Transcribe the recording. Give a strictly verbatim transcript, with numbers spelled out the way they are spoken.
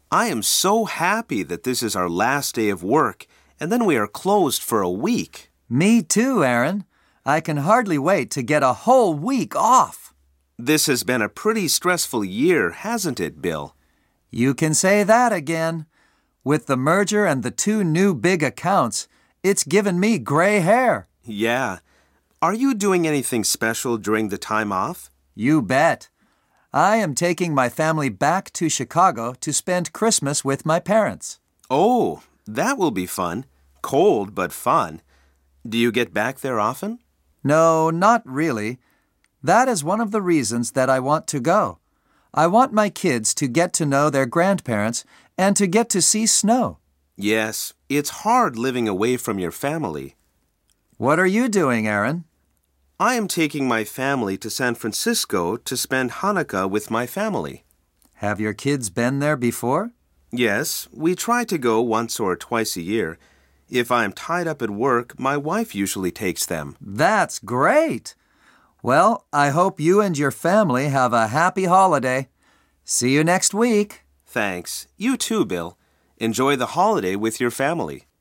I am so happy that this is our last day of work, and then we are closed for a week. Me too, Aaron. I can hardly wait to get a whole week off. This has been a pretty stressful year, hasn't it, Bill? You can say that again. With the merger and the two new big accounts, it's given me gray hair. Yeah. Are you doing anything special during the time off? You bet. I am taking my family back to Chicago to spend Christmas with my parents. Oh, that will be fun. Cold, but fun. Do you get back there often? No, not really. That is one of the reasons that I want to go. I want my kids to get to know their grandparents and to get to see snow. Yes, it's hard living away from your family. What are you doing, Aaron? I am taking my family to San Francisco to spend Hanukkah with my family. Have your kids been there before? Yes, we try to go once or twice a year. If I am tied up at work, my wife usually takes them. That's great! Well, I hope you and your family have a happy holiday. See you next week. Thanks. You too, Bill. Enjoy the holiday with your family.